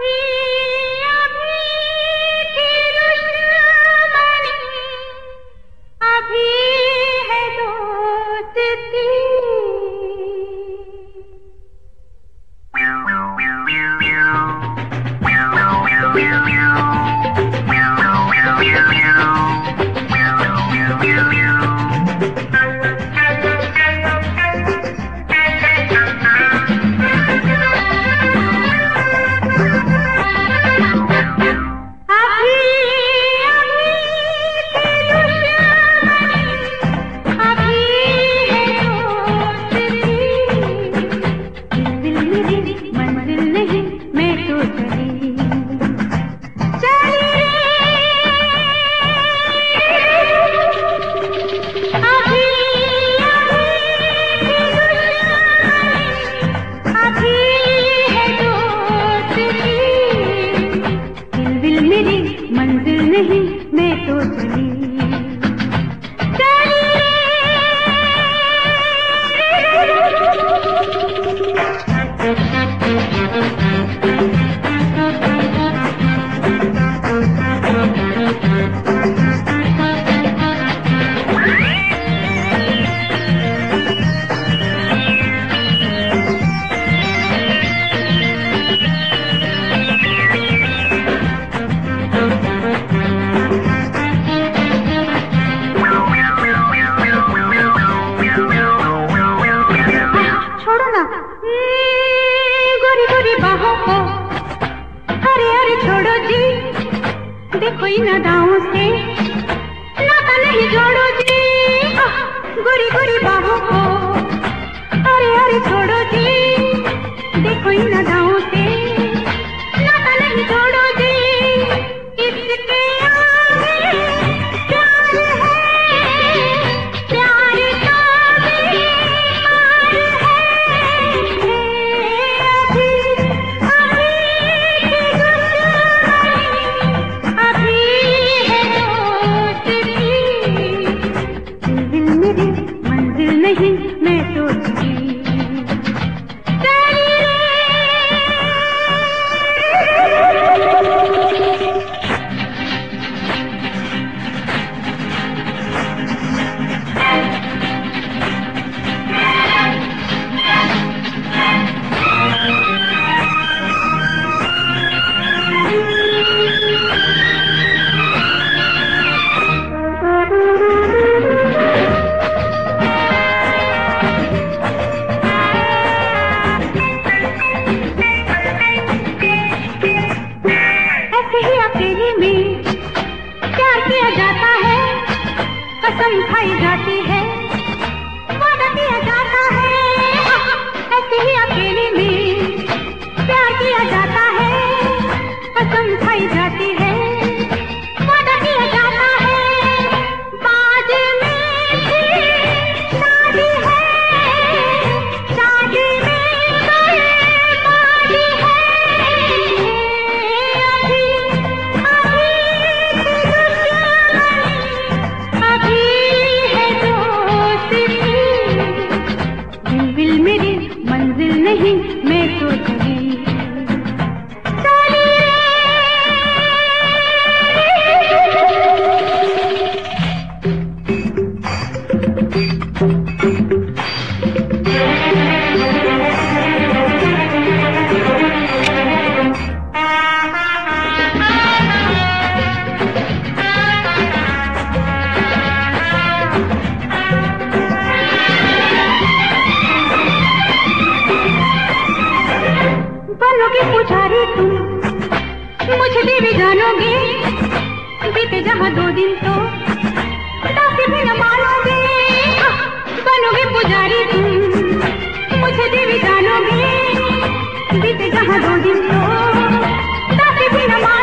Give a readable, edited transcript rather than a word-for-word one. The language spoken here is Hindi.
देखो इन अदाओं से नाता नहीं जोड़ो जी, गोरी गोरी बाहों को अरे अरे छोड़ो जी। देखो इन अदाओं से नाता नहीं जोड़ो जी, इसके आगे प्यार है, प्यार का बेकार है। नहीं मैं सोचती कसम खाई जाती है, वादा किया जाता है, ऐसे ही अकेले में प्यार किया जाता है। कसम खाई जाती है, वादा किया जाता है, बाद में भी शादी है, शादी में बर्बादी है। मंजिल नहीं मैं सोचती बनोगे पुजारी तुम, मुझे देवी जानोगे, बीते जहाँ 2 दिन तो दासी भी न मानोगे। बनोगे पुजारी तुम, मुझे देवी जानोगे, बीते जहाँ 2 दिन तो दासी भी न मानोगे।